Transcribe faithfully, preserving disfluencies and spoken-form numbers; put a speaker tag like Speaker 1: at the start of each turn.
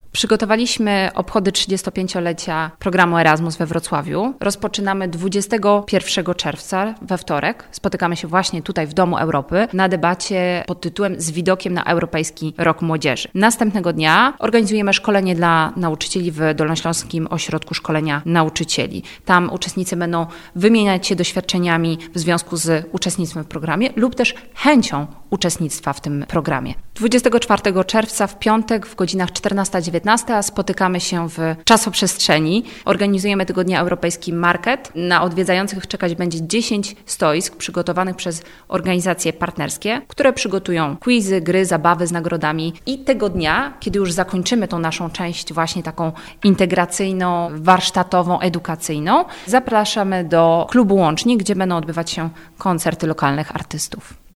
Speaker 1: Przygotowaliśmy obchody trzydziestopięciolecia programu Erasmus we Wrocławiu. Rozpoczynamy dwudziestego pierwszego czerwca we wtorek. Spotykamy się właśnie tutaj w Domu Europy na debacie pod tytułem Z widokiem na Europejski Rok Młodzieży. Następnego dnia organizujemy szkolenie dla nauczycieli w Dolnośląskim Ośrodku Szkolenia Nauczycieli. Tam uczestnicy będą wymieniać się doświadczeniami w związku z uczestnictwem w programie lub też chęcią uczestnictwa w tym programie. dwudziestego czwartego czerwca w piątek w godzinach czternasta dziewiętnasta spotykamy się w czasoprzestrzeni. Organizujemy tego dnia Europejski Market. Na odwiedzających czekać będzie dziesięć stoisk przygotowanych przez organizacje partnerskie, które przygotują quizy, gry, zabawy z nagrodami. I tego dnia, kiedy już zakończymy tą naszą część właśnie taką integracyjną, warsztatową, edukacyjną, zapraszamy do klubu Łącznik, gdzie będą odbywać się koncerty lokalnych artystów.